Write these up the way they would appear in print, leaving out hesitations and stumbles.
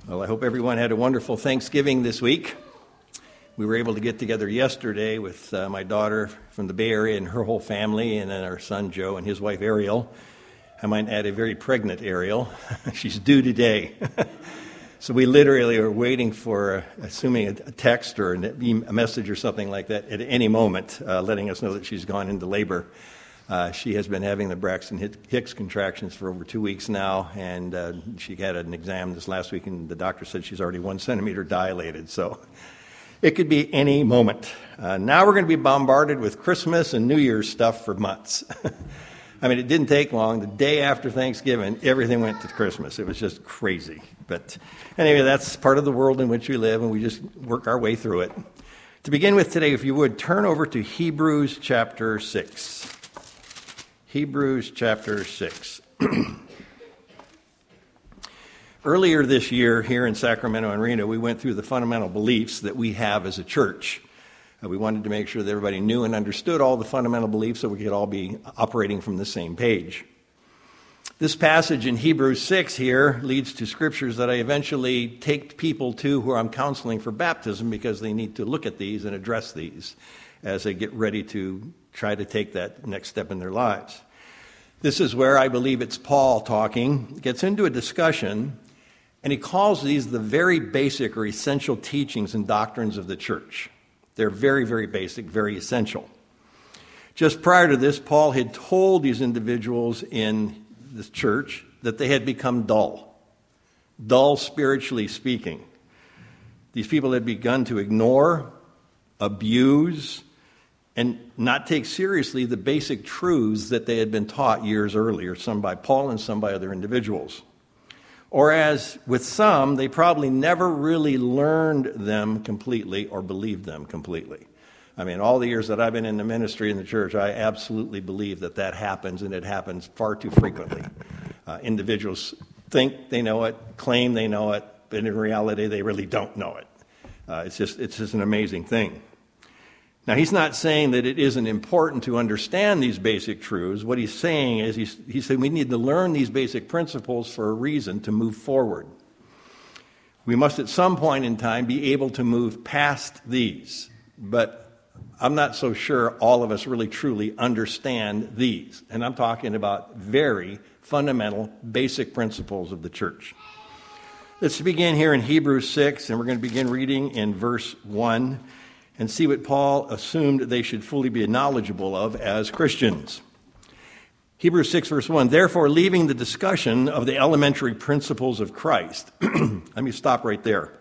Well, I hope everyone had a wonderful Thanksgiving this week. We were able to get together yesterday with my daughter from the Bay Area and her whole family, and then our son Joe and his wife Ariel. I might add a very pregnant Ariel. She's due today. So we literally are waiting for, assuming a text or a message or something like that at any moment, letting us know that she's gone into labor. She has been having the Braxton Hicks contractions for over 2 weeks now, and she had an exam this last week, and the doctor said she's already 1 centimeter dilated. So it could be any moment. Now we're going to be bombarded with Christmas and New Year's stuff for months. I mean, it didn't take long. The day after Thanksgiving, everything went to Christmas. It was just crazy. But anyway, that's part of the world in which we live, and we just work our way through it. To begin with today, if you would, turn over to Hebrews chapter 6. Hebrews chapter 6. Earlier this year here in Sacramento and Reno, we went through the fundamental beliefs that we have as a church. We wanted to make sure that everybody knew and understood all the fundamental beliefs so we could all be operating from the same page. This passage in Hebrews 6 here leads to scriptures that I eventually take people to who I'm counseling for baptism because they need to look at these and address these as they get ready to try to take that next step in their lives. This is where I believe it's Paul talking, gets into a discussion, and he calls these the very basic or essential teachings and doctrines of the church. They're very, very basic, very essential. Just prior to this, Paul had told these individuals in the church that they had become dull spiritually speaking. These people had begun to ignore, abuse, and not take seriously the basic truths that they had been taught years earlier, some by Paul and some by other individuals. Or as with some, they probably never really learned them completely or believed them completely. I mean, all the years that I've been in the ministry in the church, I absolutely believe that that happens, and it happens far too frequently. Individuals think they know it, claim they know it, but in reality, they really don't know it. It's just an amazing thing. Now, he's not saying that it isn't important to understand these basic truths. What he's saying is he's saying we need to learn these basic principles for a reason to move forward. We must at some point in time be able to move past these. But I'm not so sure all of us really truly understand these. And I'm talking about very fundamental, basic principles of the church. Let's begin here in Hebrews 6, and we're going to begin reading in verse 1. And see what Paul assumed they should fully be knowledgeable of as Christians. Hebrews 6, verse 1, therefore, leaving the discussion of the elementary principles of Christ. Let me stop right there.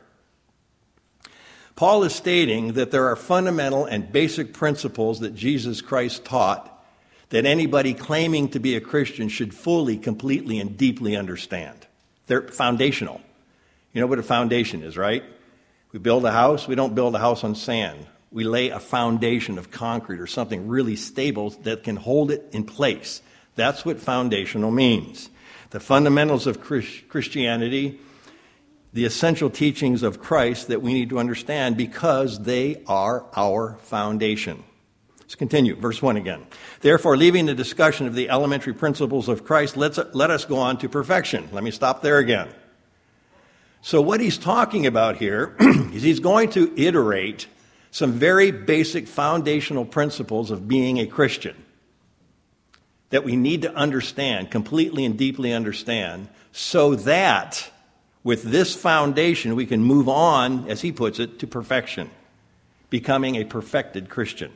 Paul is stating that there are fundamental and basic principles that Jesus Christ taught that anybody claiming to be a Christian should fully, completely, and deeply understand. They're foundational. You know what a foundation is, right? We build a house, we don't build a house on sand. We lay a foundation of concrete or something really stable that can hold it in place. That's what foundational means. The fundamentals of Christianity, the essential teachings of Christ that we need to understand because they are our foundation. Let's continue. Verse 1 again. Therefore, leaving the discussion of the elementary principles of Christ, let us go on to perfection. Let me stop there again. So what he's talking about here is he's going to iterate some very basic foundational principles of being a Christian that we need to understand, completely and deeply understand, so that with this foundation we can move on, as he puts it, to perfection, becoming a perfected Christian.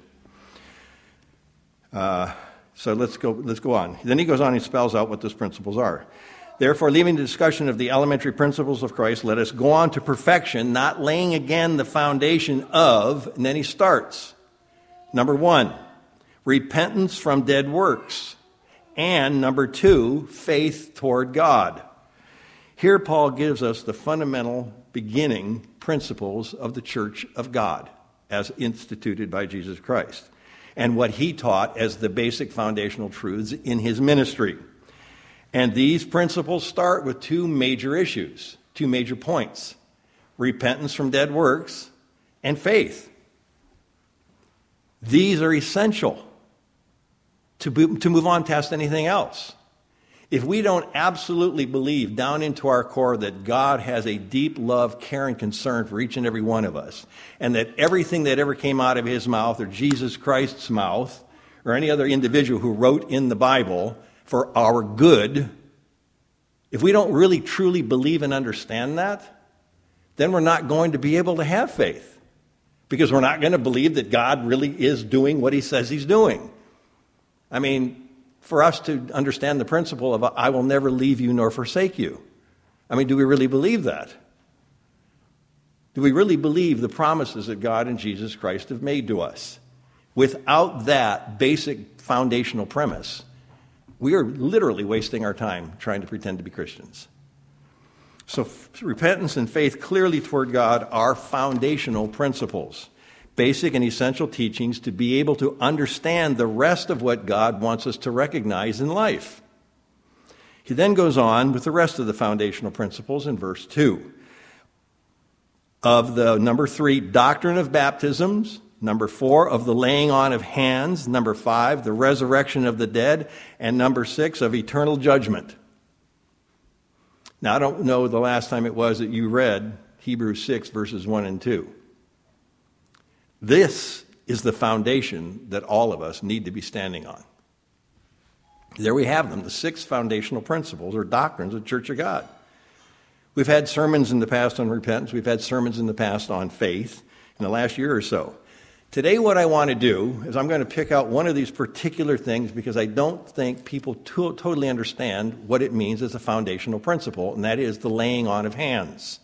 So let's go on. Then he goes on and spells out what those principles are. Therefore, leaving the discussion of the elementary principles of Christ, let us go on to perfection, not laying again the foundation of, and then he starts. Number 1, repentance from dead works. And number 2, faith toward God. Here Paul gives us the fundamental beginning principles of the church of God as instituted by Jesus Christ, and what he taught as the basic foundational truths in his ministry. And these principles start with 2 major issues, 2 major points: repentance from dead works and faith. These are essential to move on past anything else. if we don't absolutely believe down into our core that God has a deep love, care, and concern for each and every one of us, and that everything that ever came out of his mouth or Jesus Christ's mouth or any other individual who wrote in the Bible for our good, if we don't really truly believe and understand that, then we're not going to be able to have faith, because we're not going to believe that God really is doing what he says he's doing. I mean, for us to understand the principle of I will never leave you nor forsake you. I mean, do we really believe that? Do we really believe the promises that God and Jesus Christ have made to us? Without that basic foundational premise, we are literally wasting our time trying to pretend to be Christians. So repentance and faith clearly toward God are foundational principles, basic and essential teachings to be able to understand the rest of what God wants us to recognize in life. He then goes on with the rest of the foundational principles in verse 2. Of the number 3, doctrine of baptisms. Number 4, of the laying on of hands. Number 5, the resurrection of the dead. And number 6, of eternal judgment. Now, I don't know the last time it was that you read Hebrews 6, verses 1 and 2. This is the foundation that all of us need to be standing on. There we have them, the 6 foundational principles or doctrines of the Church of God. We've had sermons in the past on repentance. We've had sermons in the past on faith in the last year or so. Today what I want to do is I'm going to pick out one of these particular things because I don't think people totally understand what it means as a foundational principle, and that is the laying on of hands.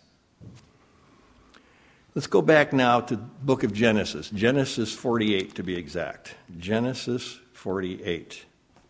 Let's go back now to the book of Genesis, Genesis 48 to be exact. Genesis 48.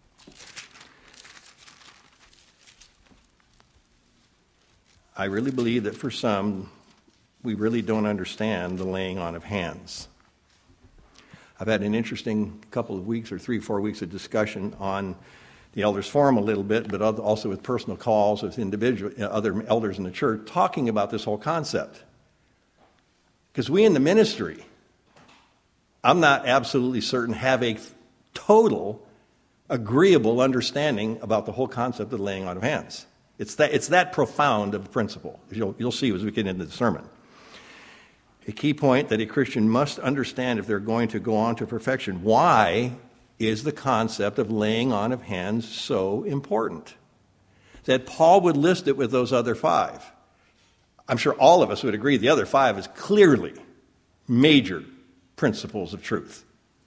I really believe that for some, we really don't understand the laying on of hands. I've had an interesting couple of weeks or 3-4 weeks of discussion on the elders forum a little bit, but also with personal calls with other elders in the church talking about this whole concept. Because we in the ministry, I'm not absolutely certain, have a total agreeable understanding about the whole concept of the laying on of hands. It's that profound of a principle. You'll see as we get into the sermon. A key point that a Christian must understand if they're going to go on to perfection. Why is the concept of laying on of hands so important? That Paul would list it with those other 5. I'm sure all of us would agree the other 5 is clearly major principles of truth.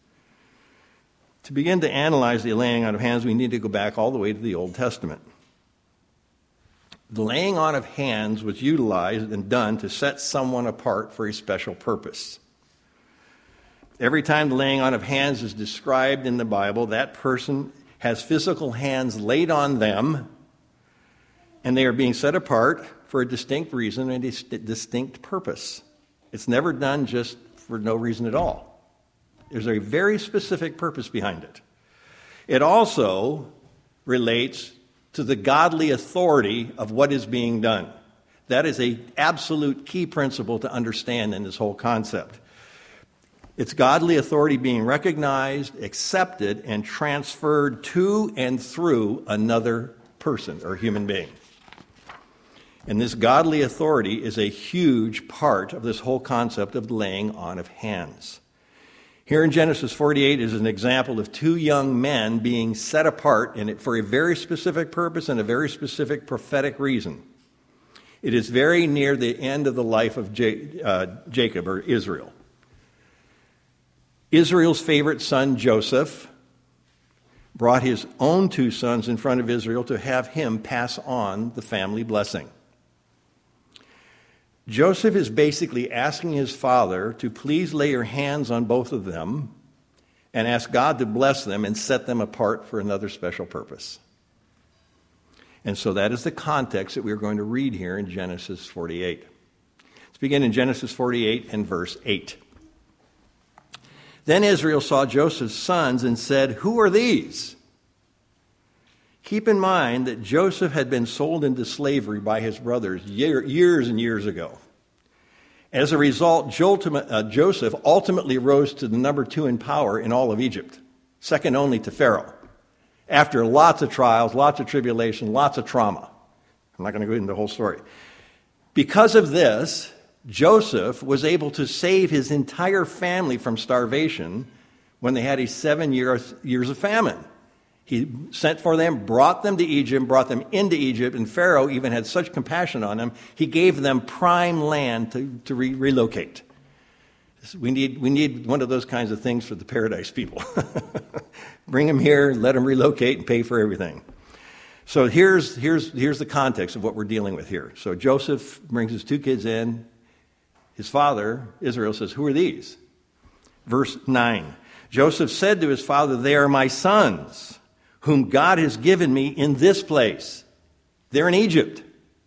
To begin to analyze the laying on of hands, we need to go back all the way to the Old Testament. The laying on of hands was utilized and done to set someone apart for a special purpose. Every time the laying on of hands is described in the Bible, that person has physical hands laid on them, and they are being set apart for a distinct reason and a distinct purpose. It's never done just for no reason at all. There's a very specific purpose behind it. It also relates to the godly authority of what is being done. That is an absolute key principle to understand in this whole concept. It's godly authority being recognized, accepted, and transferred to and through another person or human being. And this godly authority is a huge part of this whole concept of laying on of hands. Here in Genesis 48 is an example of 2 young men being set apart for a very specific purpose and a very specific prophetic reason. It is very near the end of the life of Jacob or Israel. Israel's favorite son, Joseph, brought his own 2 sons in front of Israel to have him pass on the family blessing. Joseph is basically asking his father to please lay your hands on both of them and ask God to bless them and set them apart for another special purpose. And so that is the context that we're going to read here in Genesis 48. Let's begin in Genesis 48 and verse 8. Then Israel saw Joseph's sons and said, "Who are these?" Keep in mind that Joseph had been sold into slavery by his brothers years and years ago. As a result, Joseph ultimately rose to the number 2 in power in all of Egypt, second only to Pharaoh. after lots of trials, lots of tribulation, lots of trauma. I'm not going to go into the whole story. Because of this, Joseph was able to save his entire family from starvation when they had a 7 years of famine. He sent for them, brought them to Egypt, brought them into Egypt, and Pharaoh even had such compassion on them, he gave them prime land to relocate. We need one of those kinds of things for the paradise people. Bring them here, let them relocate, and pay for everything. So here's the context of what we're dealing with here. So Joseph brings his 2 kids in. His father, Israel, says, "Who are these?" Verse 9. Joseph said to his father, "They are my sons, whom God has given me in this place." They're in Egypt.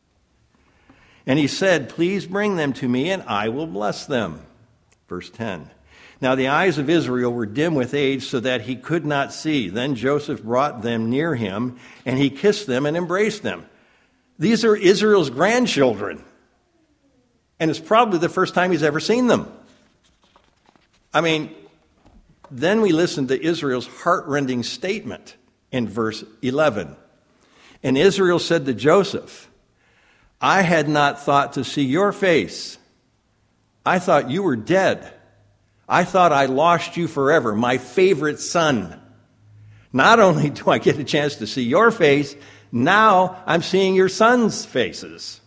And he said, "Please bring them to me, and I will bless them." Verse 10. Now the eyes of Israel were dim with age, so that he could not see. Then Joseph brought them near him, and he kissed them and embraced them. These are Israel's grandchildren. And it's probably the first time he's ever seen them. I mean, then we listen to Israel's heart-rending statement in verse 11. And Israel said to Joseph, "I had not thought to see your face. I thought you were dead. I thought I lost you forever, my favorite son. Not only do I get a chance to see your face, now I'm seeing your sons' faces.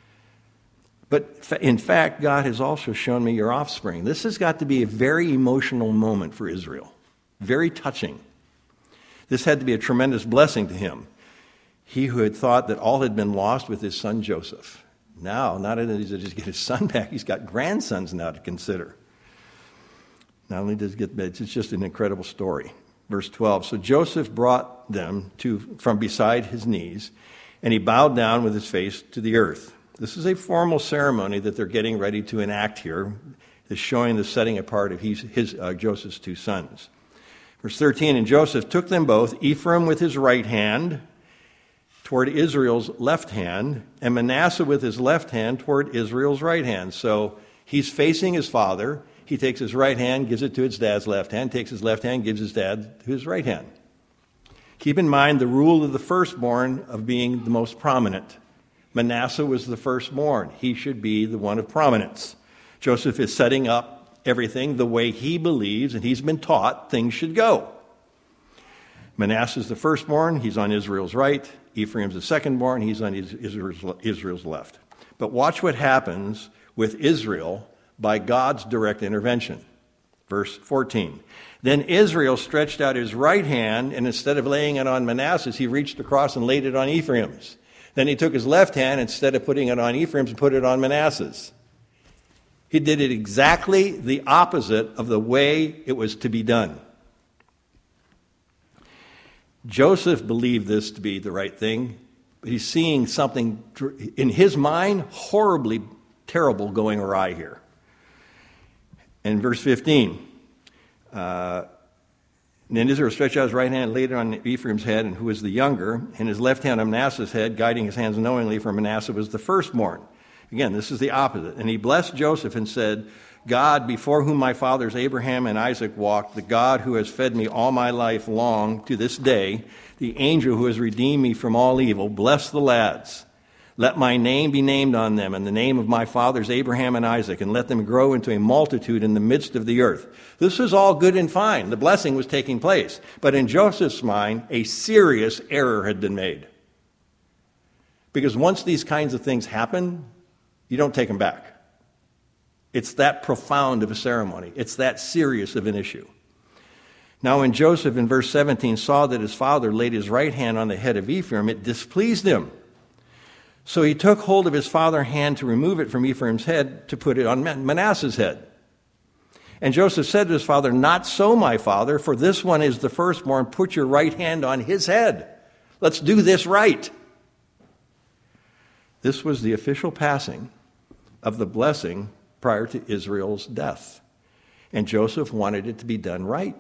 But in fact, God has also shown me your offspring." This has got to be a very emotional moment for Israel. Very touching. This had to be a tremendous blessing to him. He who had thought that all had been lost with his son Joseph. Now, not only does he just get his son back, he's got grandsons now to consider. Not only does he get, it's just an incredible story. Verse 12, so Joseph brought them from beside his knees, and he bowed down with his face to the earth. This is a formal ceremony that they're getting ready to enact here. It's showing the setting apart of Joseph's 2 sons. Verse 13, and Joseph took them both, Ephraim with his right hand toward Israel's left hand, and Manasseh with his left hand toward Israel's right hand. So he's facing his father. He takes his right hand, gives it to his dad's left hand, takes his left hand, gives his dad to his right hand. Keep in mind the rule of the firstborn of being the most prominent. Manasseh was the firstborn. He should be the one of prominence. Joseph is setting up everything the way he believes, and he's been taught things should go. Manasseh is the firstborn. He's on Israel's right. Ephraim's the secondborn. He's on Israel's left. But watch what happens with Israel by God's direct intervention. Verse 14. Then Israel stretched out his right hand, and instead of laying it on Manasseh's, he reached across and laid it on Ephraim's. Then he took his left hand, instead of putting it on Ephraim's, and put it on Manasseh's. He did it exactly the opposite of the way it was to be done. Joseph believed this to be the right thing, but he's seeing something in his mind horribly terrible going awry here. In verse 15, then Israel stretched out his right hand and laid it on Ephraim's head, and who was the younger, and his left hand on Manasseh's head, guiding his hands knowingly, for Manasseh was the firstborn. Again, this is the opposite. And he blessed Joseph and said, God, before whom my fathers Abraham and Isaac walked, the God who has fed me all my life long to this day, the angel who has redeemed me from all evil, bless the lads. Let my name be named on them, and the name of my fathers Abraham and Isaac, and let them grow into a multitude in the midst of the earth. This was all good and fine. The blessing was taking place. But in Joseph's mind, a serious error had been made. Because once these kinds of things happen, you don't take them back. It's that profound of a ceremony. It's that serious of an issue. Now when Joseph, in verse 17, saw that his father laid his right hand on the head of Ephraim, it displeased him. So he took hold of his father's hand to remove it from Ephraim's head, to put it on Manasseh's head. And Joseph said to his father, not so, my father, for this one is the firstborn. Put your right hand on his head. Let's do this right. This was the official passing of the blessing prior to Israel's death. And Joseph wanted it to be done right.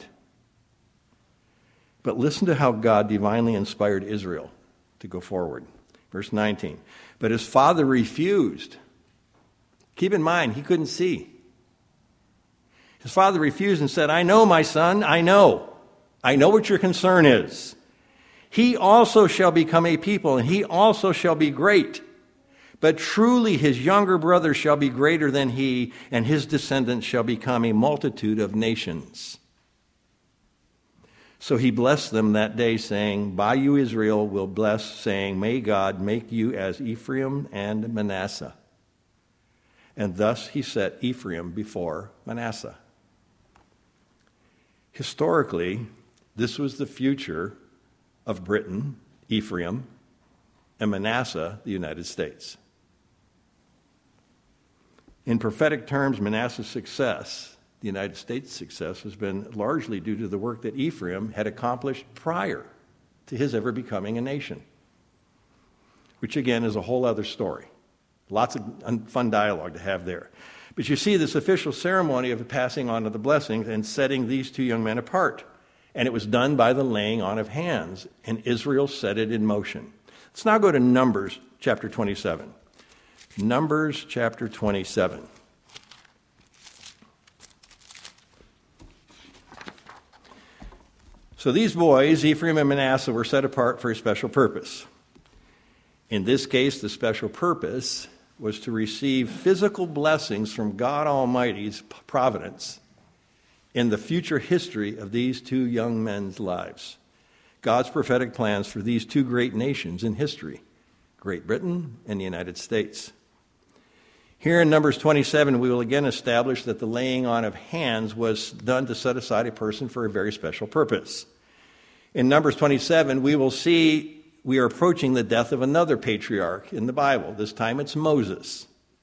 But listen to how God divinely inspired Israel to go forward. Verse 19, but his father refused. Keep in mind, he couldn't see. His father refused and said, I know, my son, I know. I know what your concern is. He also shall become a people, and he also shall be great. But truly his younger brother shall be greater than he, and his descendants shall become a multitude of nations. So he blessed them that day, saying, By you Israel will bless, saying, May God make you as Ephraim and Manasseh. And thus he set Ephraim before Manasseh. Historically, this was the future of Britain, Ephraim, and Manasseh, the United States. In prophetic terms, Manasseh's success, the United States' success, has been largely due to the work that Ephraim had accomplished prior to his ever becoming a nation, which again is a whole other story. Lots of fun dialogue to have there. But you see this official ceremony of passing on of the blessings and setting these two young men apart. And it was done by the laying on of hands, and Israel set it in motion. Let's now go to Numbers chapter 27. Numbers chapter 27. So these boys, Ephraim and Manasseh, were set apart for a special purpose. In this case, the special purpose was to receive physical blessings from God Almighty's providence in the future history of these two young men's lives. God's prophetic plans for these two great nations in history, Great Britain and the United States. Here in Numbers 27, we will again establish that the laying on of hands was done to set aside a person for a very special purpose. In Numbers 27, we will see we are approaching the death of another patriarch in the Bible. This time it's Moses.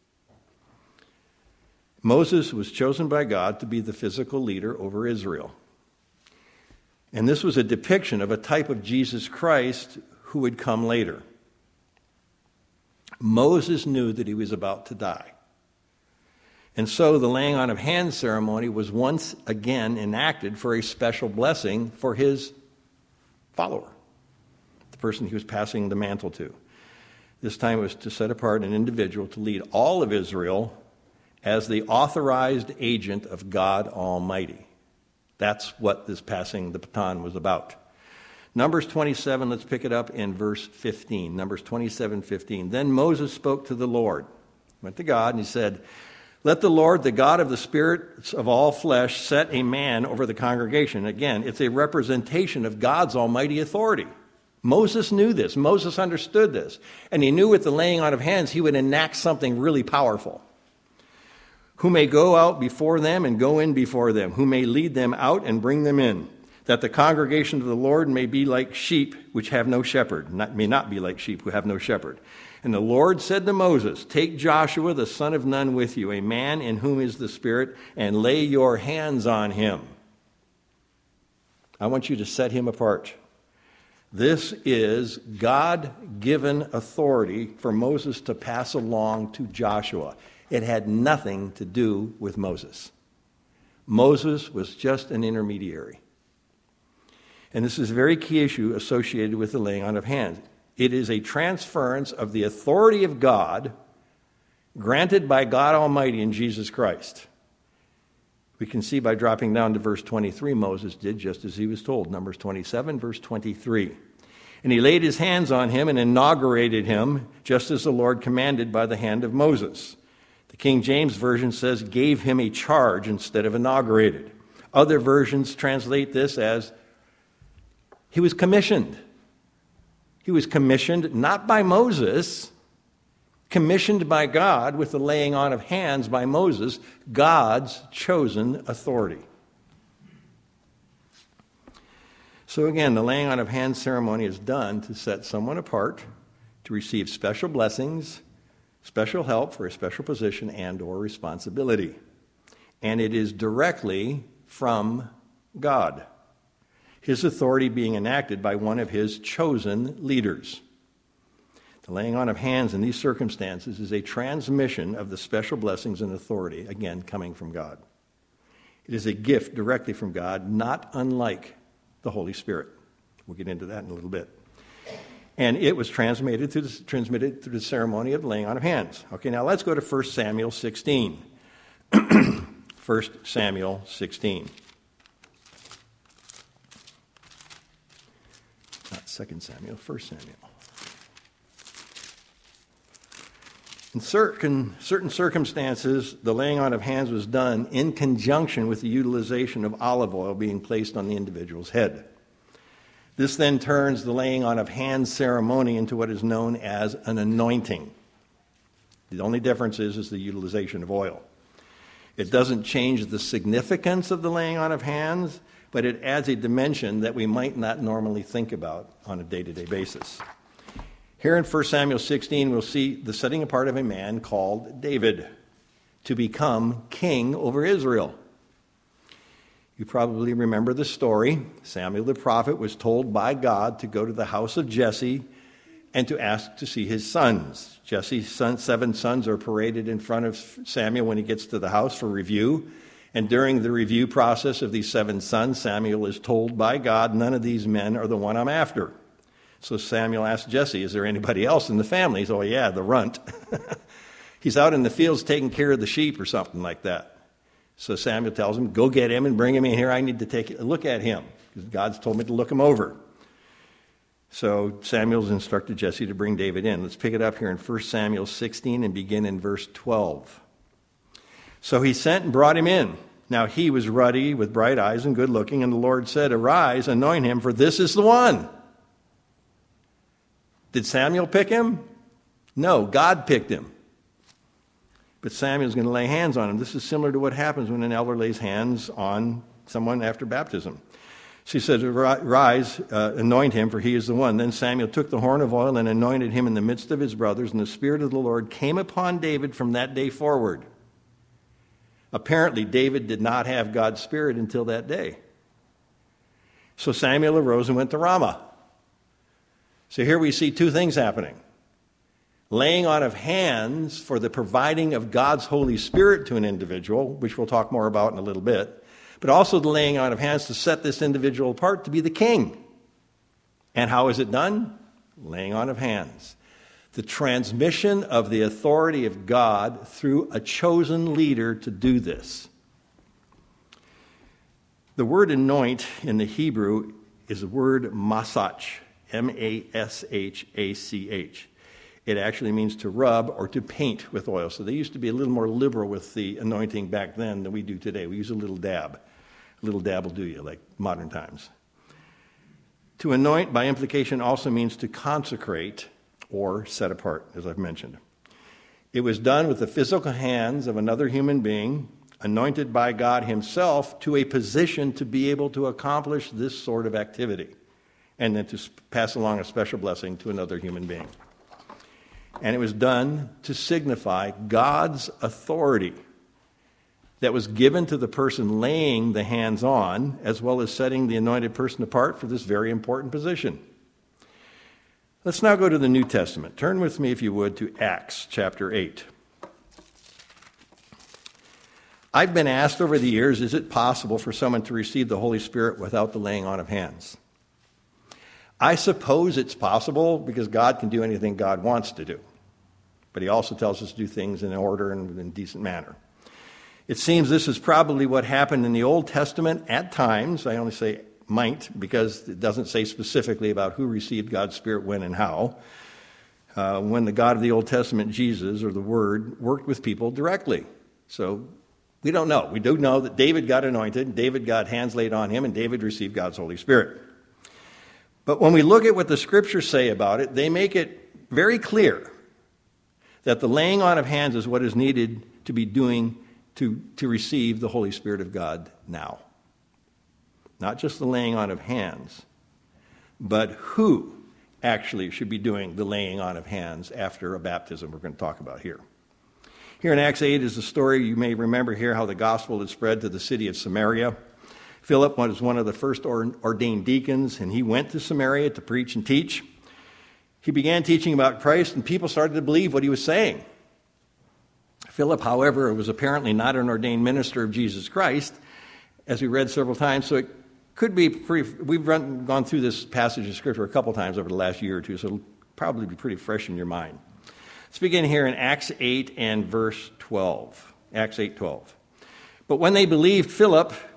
Moses was chosen by God to be the physical leader over Israel. And this was a depiction of a type of Jesus Christ who would come later. Moses knew that he was about to die. And so the laying on of hands ceremony was once again enacted for a special blessing for his follower, the person he was passing the mantle to. This time it was to set apart an individual to lead all of Israel as the authorized agent of God Almighty. That's what this passing the baton was about. Numbers 27, let's pick it up in verse 15. Numbers 27:15. Then Moses spoke to the Lord, went to God, and he said, Let the Lord, the God of the spirits of all flesh, set a man over the congregation. Again, it's a representation of God's almighty authority. Moses knew this. Moses understood this. And he knew with the laying on of hands, he would enact something really powerful. Who may go out before them and go in before them, who may lead them out and bring them in, that the congregation of the Lord may be like sheep which have no shepherd, may not be like sheep who have no shepherd. And the Lord said to Moses, Take Joshua the son of Nun with you, a man in whom is the Spirit, and lay your hands on him. I want you to set him apart. This is God-given authority for Moses to pass along to Joshua. It had nothing to do with Moses. Moses was just an intermediary. And this is a very key issue associated with the laying on of hands. It is a transference of the authority of God granted by God Almighty in Jesus Christ. We can see by dropping down to verse 23, Moses did just as he was told. Numbers 27, verse 23. And he laid his hands on him and inaugurated him, just as the Lord commanded by the hand of Moses. The King James Version says, gave him a charge instead of inaugurated. Other versions translate this as, he was commissioned. He was commissioned not by Moses, commissioned by God with the laying on of hands by Moses, God's chosen authority. So again, the laying on of hands ceremony is done to set someone apart, to receive special blessings, special help for a special position and or responsibility. And it is directly from God, his authority being enacted by one of his chosen leaders. The laying on of hands in these circumstances is a transmission of the special blessings and authority, again, coming from God. It is a gift directly from God, not unlike the Holy Spirit. We'll get into that in a little bit. And it was transmitted through the ceremony of the laying on of hands. Okay, now let's go to 1 Samuel 16. 1 Samuel 16. Not 2 Samuel, 1 Samuel. In certain circumstances, the laying on of hands was done in conjunction with the utilization of olive oil being placed on the individual's head. This then turns the laying on of hands ceremony into what is known as an anointing. The only difference is the utilization of oil. It doesn't change the significance of the laying on of hands, but it adds a dimension that we might not normally think about on a day-to-day basis. Here in 1 Samuel 16, we'll see the setting apart of a man called David to become king over Israel. You probably remember the story. Samuel the prophet was told by God to go to the house of Jesse and to ask to see his sons. Jesse's 7 sons are paraded in front of Samuel when he gets to the house for review. And during the review process of these 7 sons, Samuel is told by God, none of these men are the one I'm after. So Samuel asked Jesse, is there anybody else in the family? He said, oh yeah, the runt. He's out in the fields taking care of the sheep or something like that. So Samuel tells him, go get him and bring him in here. I need to take a look at him, because God's told me to look him over. So Samuel's instructed Jesse to bring David in. Let's pick it up here in 1 Samuel 16 and begin in verse 12. So he sent and brought him in. Now he was ruddy, with bright eyes and good looking, and the Lord said, arise, anoint him, for this is the one. Did Samuel pick him? No, God picked him. But Samuel's going to lay hands on him. This is similar to what happens when an elder lays hands on someone after baptism. She said, rise, anoint him, for he is the one. Then Samuel took the horn of oil and anointed him in the midst of his brothers, and the Spirit of the Lord came upon David from that day forward. Apparently, David did not have God's Spirit until that day. So Samuel arose and went to Ramah. So here we see 2 things happening. Laying on of hands for the providing of God's Holy Spirit to an individual, which we'll talk more about in a little bit, but also the laying on of hands to set this individual apart to be the king. And how is it done? Laying on of hands. The transmission of the authority of God through a chosen leader to do this. The word anoint in the Hebrew is the word masach, M-A-S-H-A-C-H. It actually means to rub or to paint with oil. So they used to be a little more liberal with the anointing back then than we do today. We use a little dab. A little dab will do you, like modern times. To anoint, by implication, also means to consecrate or set apart, as I've mentioned. It was done with the physical hands of another human being, anointed by God himself to a position to be able to accomplish this sort of activity, and then to pass along a special blessing to another human being. And it was done to signify God's authority that was given to the person laying the hands on, as well as setting the anointed person apart for this very important position. Let's now go to the New Testament. Turn with me, if you would, to Acts chapter 8. I've been asked over the years, is it possible for someone to receive the Holy Spirit without the laying on of hands? I suppose it's possible, because God can do anything God wants to do. But he also tells us to do things in order and in a decent manner. It seems this is probably what happened in the Old Testament at times. I only say might, because it doesn't say specifically about who received God's Spirit when and how. When the God of the Old Testament, Jesus, or the Word, worked with people directly. So we don't know. We do know that David got anointed, David got hands laid on him, and David received God's Holy Spirit. But when we look at what the Scriptures say about it, they make it very clear that the laying on of hands is what is needed to be doing to receive the Holy Spirit of God now. Not just the laying on of hands, but who actually should be doing the laying on of hands after a baptism we're going to talk about here. Here in Acts 8 is the story, you may remember here, how the gospel had spread to the city of Samaria. Philip was one of the first ordained deacons, and he went to Samaria to preach and teach. He began teaching about Christ, and people started to believe what he was saying. Philip, however, was apparently not an ordained minister of Jesus Christ, as we read several times, so it could be we've gone through this passage of Scripture a couple times over the last year or two, so it'll probably be pretty fresh in your mind. Let's begin here in Acts 8 and verse 12. Acts 8:12. But when they believed Philip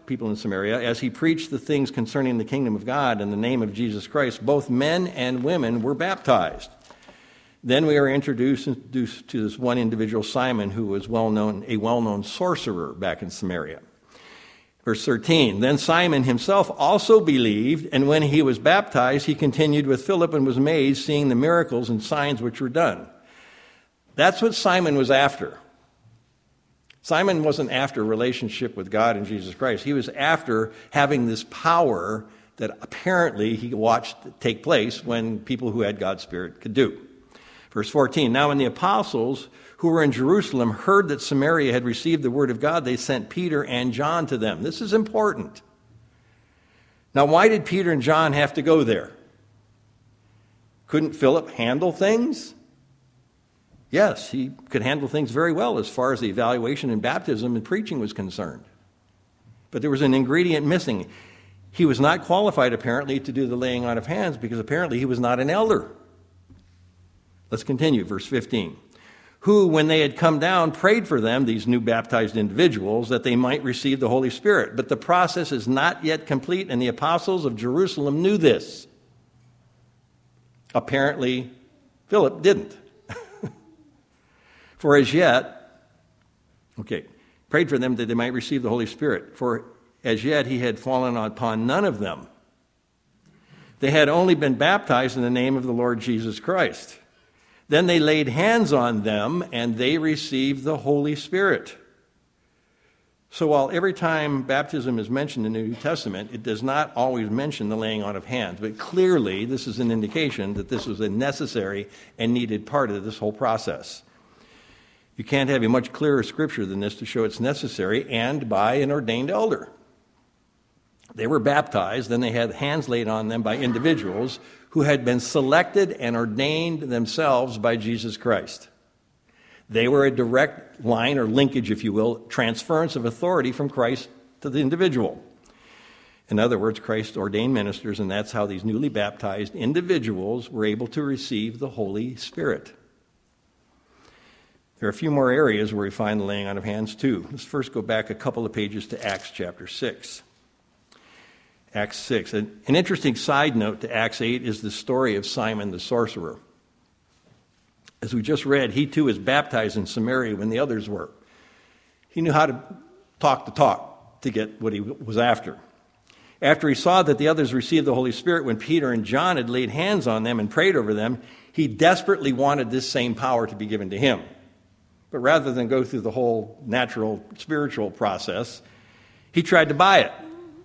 people in Samaria, as he preached the things concerning the kingdom of God in the name of Jesus Christ, both men and women were baptized. Then we are introduced to this one individual, Simon, who was a well-known sorcerer back in Samaria. Verse 13, then Simon himself also believed, and when he was baptized, he continued with Philip and was amazed, seeing the miracles and signs which were done. That's what Simon was after. Simon wasn't after a relationship with God and Jesus Christ. He was after having this power that apparently he watched take place when people who had God's Spirit could do. Verse 14, now when the apostles who were in Jerusalem heard that Samaria had received the word of God, they sent Peter and John to them. This is important. Now, why did Peter and John have to go there? Couldn't Philip handle things? Yes, he could handle things very well as far as the evaluation and baptism and preaching was concerned. But there was an ingredient missing. He was not qualified, apparently, to do the laying on of hands because apparently he was not an elder. Let's continue, verse 15. Who, when they had come down, prayed for them, these new baptized individuals, that they might receive the Holy Spirit. But the process is not yet complete, and the apostles of Jerusalem knew this. Apparently, Philip didn't. For as yet, prayed for them that they might receive the Holy Spirit. For as yet he had fallen upon none of them. They had only been baptized in the name of the Lord Jesus Christ. Then they laid hands on them, and they received the Holy Spirit. So while every time baptism is mentioned in the New Testament, it does not always mention the laying on of hands. But clearly, this is an indication that this was a necessary and needed part of this whole process. You can't have a much clearer scripture than this to show it's necessary, and by an ordained elder. They were baptized, then they had hands laid on them by individuals who had been selected and ordained themselves by Jesus Christ. They were a direct line or linkage, if you will, transference of authority from Christ to the individual. In other words, Christ ordained ministers, and that's how these newly baptized individuals were able to receive the Holy Spirit. There are a few more areas where we find the laying on of hands too. Let's first go back a couple of pages to Acts chapter 6. Acts 6. An interesting side note to Acts 8 is the story of Simon the sorcerer. As we just read, he too was baptized in Samaria when the others were. He knew how to talk to get what he was after. After he saw that the others received the Holy Spirit when Peter and John had laid hands on them and prayed over them, he desperately wanted this same power to be given to him. But rather than go through the whole natural spiritual process, he tried to buy it.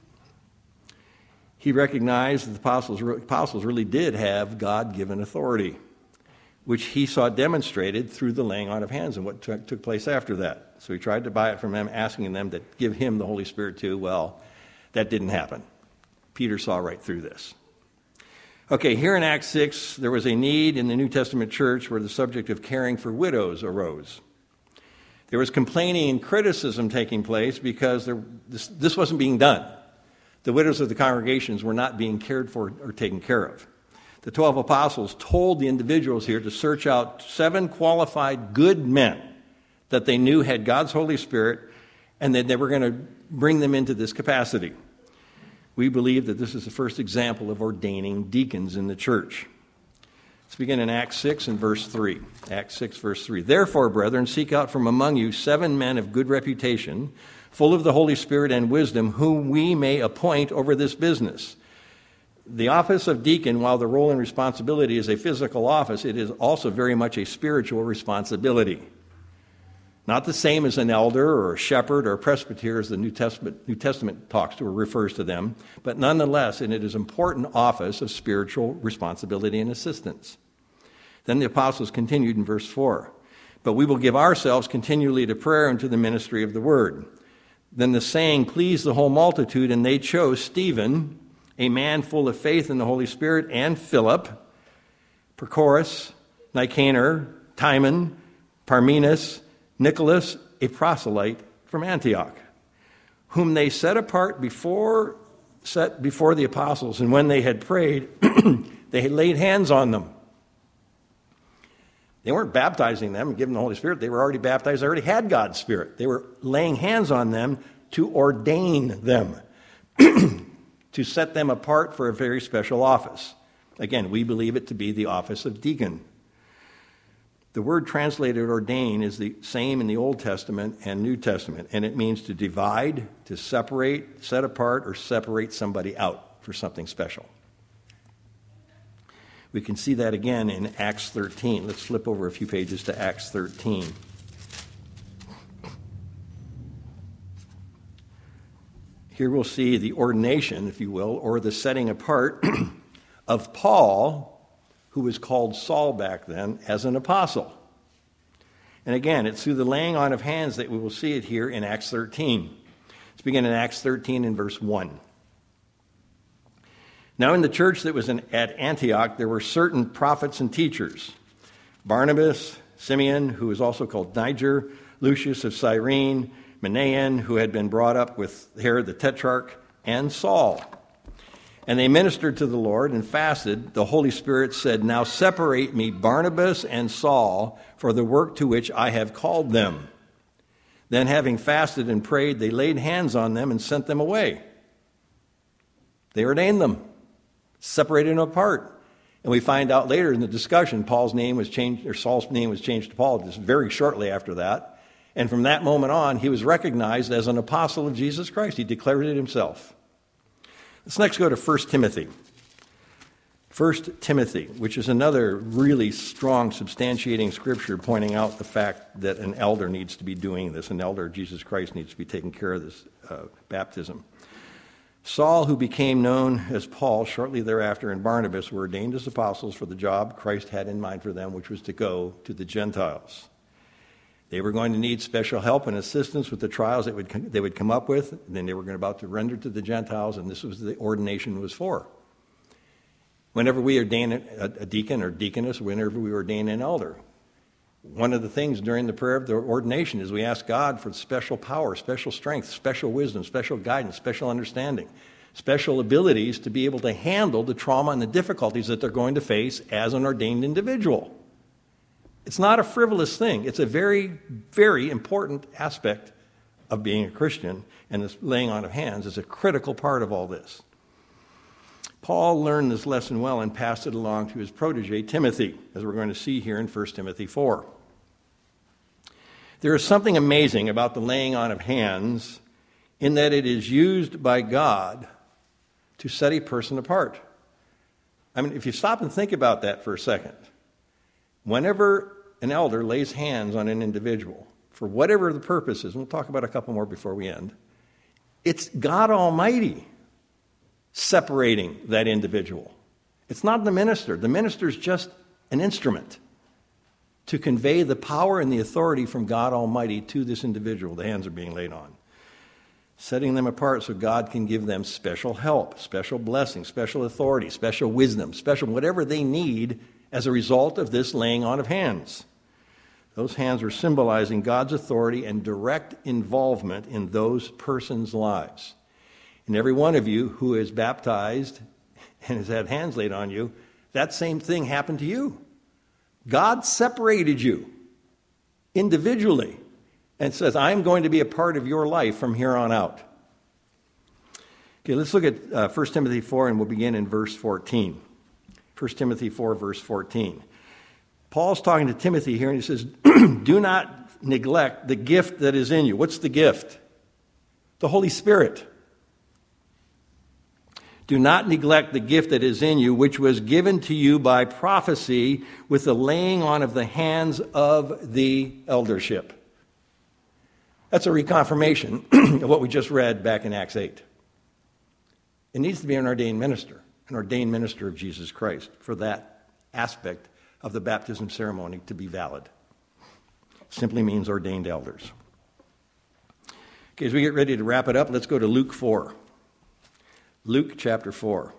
He recognized that the apostles really did have God-given authority, which he saw demonstrated through the laying on of hands and what took place after that. So he tried to buy it from them, asking them to give him the Holy Spirit too. Well, that didn't happen. Peter saw right through this. Okay, here in Acts 6, there was a need in the New Testament church where the subject of caring for widows arose. There was complaining and criticism taking place because this wasn't being done. The widows of the congregations were not being cared for or taken care of. The 12 apostles told the individuals here to search out 7 qualified good men that they knew had God's Holy Spirit and that they were going to bring them into this capacity. We believe that this is the first example of ordaining deacons in the church. Let's begin in Acts 6 and verse 3. Acts 6, verse 3. Therefore, brethren, seek out from among you 7 men of good reputation, full of the Holy Spirit and wisdom, whom we may appoint over this business. The office of deacon, while the role and responsibility is a physical office, it is also very much a spiritual responsibility. Not the same as an elder or a shepherd or a presbyter as the New Testament talks to or refers to them, but nonetheless, it is an important office of spiritual responsibility and assistance. Then the apostles continued in verse 4. But we will give ourselves continually to prayer and to the ministry of the word. Then the saying pleased the whole multitude, and they chose Stephen, a man full of faith in the Holy Spirit, and Philip, Prochorus, Nicanor, Timon, Parmenas, Nicholas, a proselyte from Antioch, whom they set before the apostles, and when they had prayed, they had laid hands on them. They weren't baptizing them and giving the Holy Spirit. They were already baptized. They already had God's Spirit. They were laying hands on them to ordain them, to set them apart for a very special office. Again, we believe it to be the office of deacon. The word translated ordain is the same in the Old Testament and New Testament, and it means to divide, to separate, set apart, or separate somebody out for something special. We can see that again in Acts 13. Let's flip over a few pages to Acts 13. Here we'll see the ordination, if you will, or the setting apart of Paul, who was called Saul back then, as an apostle. And again, it's through the laying on of hands that we will see it here in Acts 13. Let's begin in Acts 13 in verse 1. Now in the church that was at Antioch, there were certain prophets and teachers: Barnabas, Simeon, who was also called Niger, Lucius of Cyrene, Manaen, who had been brought up with Herod the Tetrarch, and Saul. And they ministered to the Lord and fasted. The Holy Spirit said, "Now separate me Barnabas and Saul for the work to which I have called them." Then, having fasted and prayed, they laid hands on them and sent them away. They ordained them, separated them apart. And we find out later in the discussion, Saul's name was changed to Paul just very shortly after that. And from that moment on, he was recognized as an apostle of Jesus Christ. He declared it himself. Let's next go to 1 Timothy. 1 Timothy, which is another really strong substantiating scripture pointing out the fact that an elder needs to be doing this. An elder of Jesus Christ needs to be taking care of this baptism. Saul, who became known as Paul shortly thereafter, and Barnabas were ordained as apostles for the job Christ had in mind for them, which was to go to the Gentiles. They were going to need special help and assistance with the trials that they would come up with, and then they were about to render to the Gentiles, and this was the ordination was for. Whenever we ordain a deacon or deaconess, whenever we ordain an elder, one of the things during the prayer of the ordination is we ask God for special power, special strength, special wisdom, special guidance, special understanding, special abilities to be able to handle the trauma and the difficulties that they're going to face as an ordained individual. It's not a frivolous thing. It's a very, very important aspect of being a Christian, and this laying on of hands is a critical part of all this. Paul learned this lesson well and passed it along to his protege, Timothy, as we're going to see here in 1 Timothy 4. There is something amazing about the laying on of hands in that it is used by God to set a person apart. I mean, if you stop and think about that for a second, whenever an elder lays hands on an individual, for whatever the purpose is, and we'll talk about a couple more before we end, it's God Almighty separating that individual. It's not the minister. The minister is just an instrument to convey the power and the authority from God Almighty to this individual the hands are being laid on. Setting them apart so God can give them special help, special blessing, special authority, special wisdom, special whatever they need as a result of this laying on of hands. Those hands were symbolizing God's authority and direct involvement in those persons' lives. And every one of you who is baptized and has had hands laid on you, that same thing happened to you. God separated you individually and says, I'm going to be a part of your life from here on out. Okay, let's look at 1 Timothy 4, and we'll begin in verse 14. 1 Timothy 4, verse 14. Paul's talking to Timothy here, and he says, do not neglect the gift that is in you. What's the gift? The Holy Spirit. Do not neglect the gift that is in you, which was given to you by prophecy with the laying on of the hands of the eldership. That's a reconfirmation of what we just read back in Acts 8. It needs to be an ordained minister of Jesus Christ, for that aspect of the baptism ceremony to be valid. Simply means ordained elders. Okay, as we get ready to wrap it up, let's go to Luke 4. Luke chapter 4.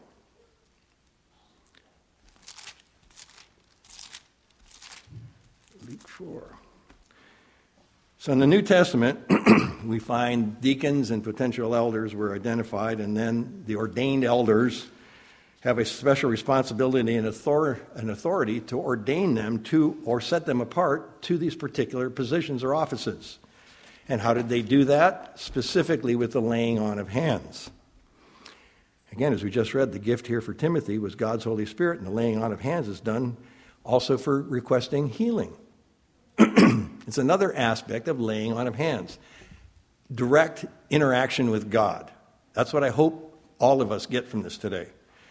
Luke 4. So in the New Testament, we find deacons and potential elders were identified, and then the ordained elders have a special responsibility and authority to ordain them to or set them apart to these particular positions or offices. And how did they do that? Specifically with the laying on of hands. Again, as we just read, the gift here for Timothy was God's Holy Spirit, and the laying on of hands is done also for requesting healing. It's another aspect of laying on of hands. Direct interaction with God. That's what I hope all of us get from this today.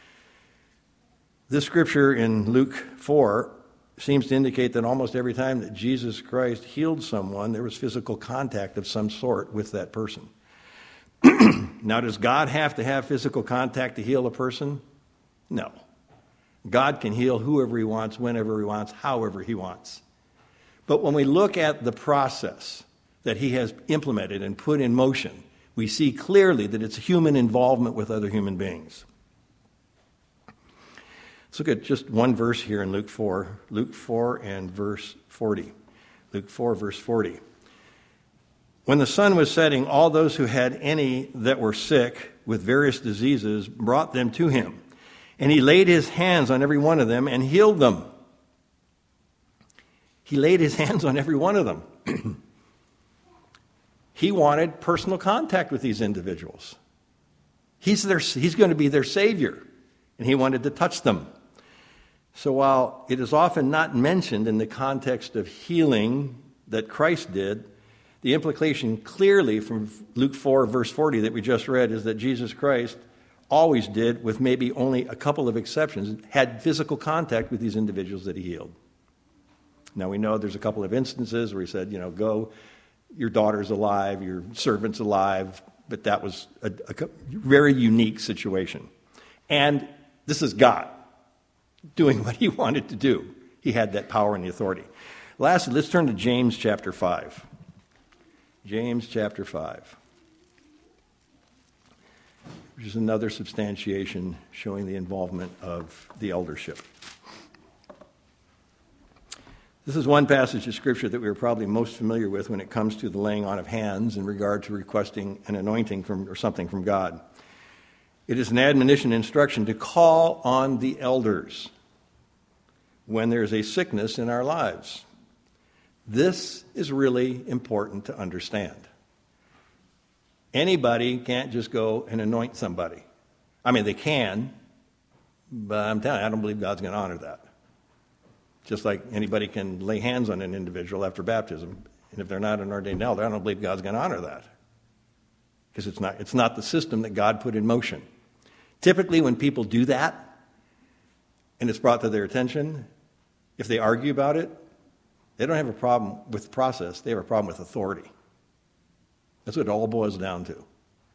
This scripture in Luke 4 seems to indicate that almost every time that Jesus Christ healed someone, there was physical contact of some sort with that person. Now, does God have to have physical contact to heal a person? No. God can heal whoever he wants, whenever he wants, however he wants. But when we look at the process that he has implemented and put in motion, we see clearly that it's human involvement with other human beings. Let's look at just one verse here in Luke 4. Luke 4 and verse 40. Luke 4, verse 40. When the sun was setting, all those who had any that were sick with various diseases brought them to him. And he laid his hands on every one of them and healed them. He laid his hands on every one of them. He wanted personal contact with these individuals. He's going to be their Savior, and he wanted to touch them. So while it is often not mentioned in the context of healing that Christ did, the implication clearly from Luke 4, verse 40 that we just read is that Jesus Christ always did, with maybe only a couple of exceptions, had physical contact with these individuals that he healed. Now we know there's a couple of instances where he said, go, your daughter's alive, your servant's alive, but that was a very unique situation. And this is God doing what he wanted to do. He had that power and the authority. Lastly, let's turn to James chapter 5. James chapter 5, which is another substantiation showing the involvement of the eldership. This is one passage of Scripture that we are probably most familiar with when it comes to the laying on of hands in regard to requesting an anointing or something from God. It is an admonition instruction to call on the elders when there is a sickness in our lives. This is really important to understand. Anybody can't just go and anoint somebody. I mean, they can, but I'm telling you, I don't believe God's going to honor that. Just like anybody can lay hands on an individual after baptism, and if they're not an ordained elder, I don't believe God's going to honor that. Because it's not the system that God put in motion. Typically, when people do that, and it's brought to their attention, if they argue about it, they don't have a problem with the process. They have a problem with authority. That's what it all boils down to.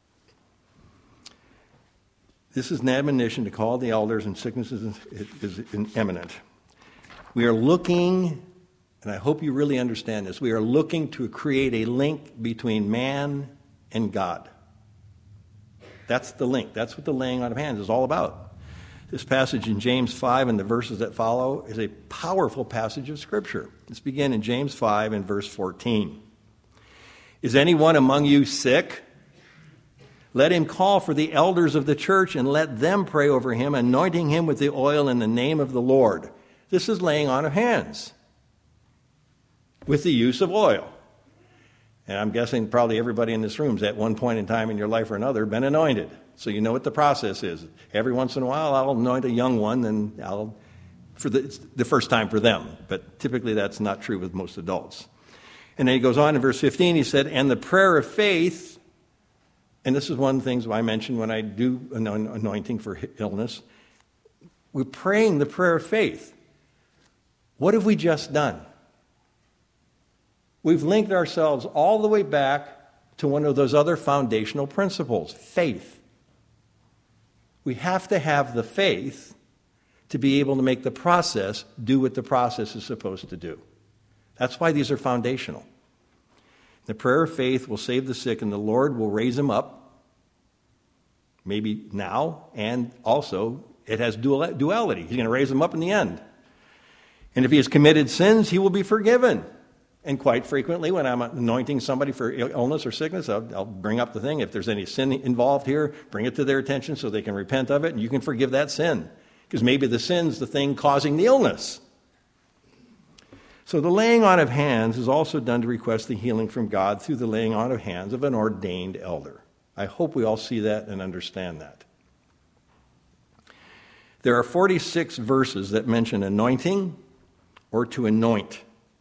This is an admonition to call the elders, and sickness is imminent. We are looking, and I hope you really understand this, we are looking to create a link between man and God. That's the link. That's what the laying on of hands is all about. This passage in James 5 and the verses that follow is a powerful passage of Scripture. Let's begin in James 5 and verse 14. Is anyone among you sick? Let him call for the elders of the church and let them pray over him, anointing him with the oil in the name of the Lord. This is laying on of hands with the use of oil. And I'm guessing probably everybody in this room has at one point in time in your life or another been anointed. So you know what the process is. Every once in a while I'll anoint a young one, and it's the first time for them. But typically that's not true with most adults. And then he goes on in verse 15, he said, and the prayer of faith, and this is one of the things I mention when I do anointing for illness, we're praying the prayer of faith. What have we just done? We've linked ourselves all the way back to one of those other foundational principles, faith. We have to have the faith to be able to make the process do what the process is supposed to do. That's why these are foundational. The prayer of faith will save the sick, and the Lord will raise him up, maybe now, and also it has duality. He's going to raise him up in the end. And if he has committed sins, he will be forgiven. And quite frequently, when I'm anointing somebody for illness or sickness, I'll bring up the thing. If there's any sin involved here, bring it to their attention so they can repent of it, and you can forgive that sin. Because maybe the sin's the thing causing the illness. So the laying on of hands is also done to request the healing from God through the laying on of hands of an ordained elder. I hope we all see that and understand that. There are 46 verses that mention anointing or to anoint.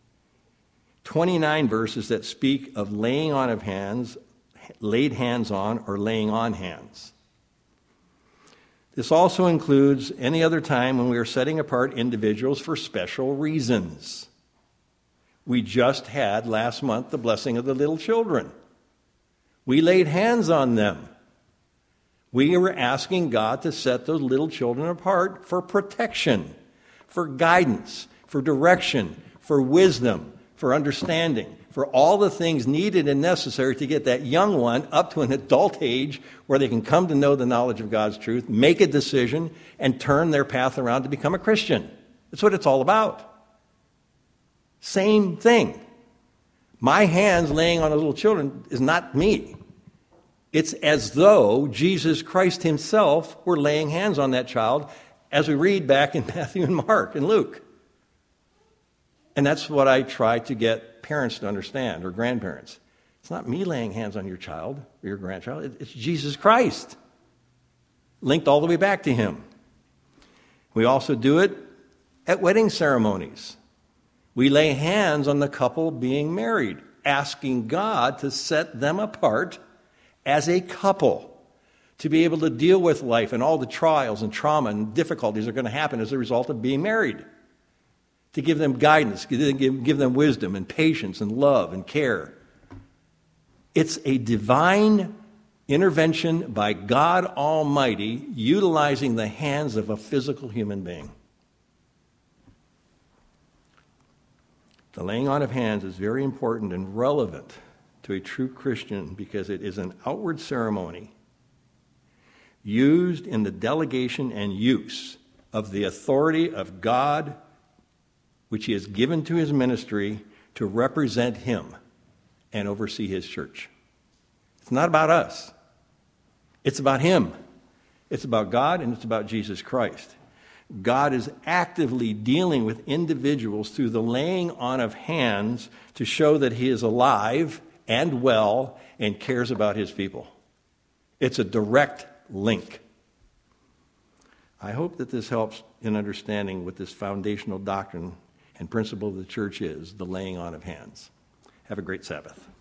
29 verses that speak of laying on of hands, laid hands on, or laying on hands. This also includes any other time when we are setting apart individuals for special reasons. We just had last month the blessing of the little children. We laid hands on them. We were asking God to set those little children apart for protection, for guidance, for direction, for wisdom, for understanding, for all the things needed and necessary to get that young one up to an adult age where they can come to know the knowledge of God's truth, make a decision, and turn their path around to become a Christian. That's what it's all about. Same thing. My hands laying on the little children is not me. It's as though Jesus Christ himself were laying hands on that child, as we read back in Matthew and Mark and Luke. And that's what I try to get parents to understand, or grandparents. It's not me laying hands on your child or your grandchild. It's Jesus Christ, linked all the way back to him. We also do it at wedding ceremonies. We lay hands on the couple being married, asking God to set them apart as a couple to be able to deal with life and all the trials and trauma and difficulties that are going to happen as a result of being married. To give them guidance, give them wisdom and patience and love and care. It's a divine intervention by God Almighty utilizing the hands of a physical human being. The laying on of hands is very important and relevant to a true Christian because it is an outward ceremony used in the delegation and use of the authority of God, which he has given to his ministry to represent him and oversee his church. It's not about us. It's about him. It's about God, and it's about Jesus Christ. God is actively dealing with individuals through the laying on of hands to show that he is alive and well and cares about his people. It's a direct link. I hope that this helps in understanding what this foundational doctrine and principle of the church is, the laying on of hands. Have a great Sabbath.